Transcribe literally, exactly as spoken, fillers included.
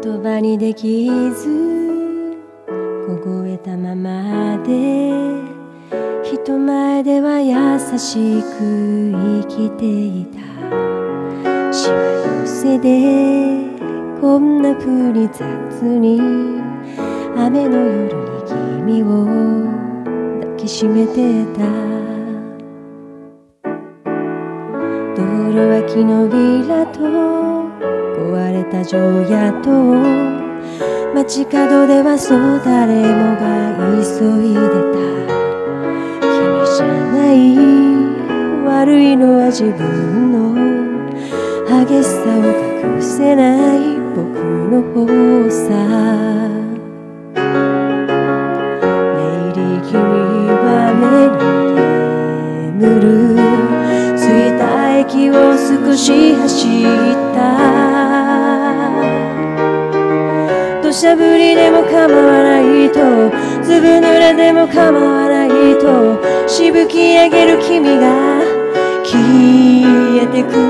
言葉にできず凍えたままで人前では優しく生きていた。しわ寄せでこんな風に雑に雨の夜に君を抱きしめてた。道路脇のビラと壊れた城屋と街角ではそう誰もが急いでた。君じゃない悪いのは自分の激しさを隠せない僕の方さ。メイリー君は目に眠る着いた駅を少し走った。土砂降りでも構わないとずぶ濡れでも構わないとしぶき上げる君が消えてく。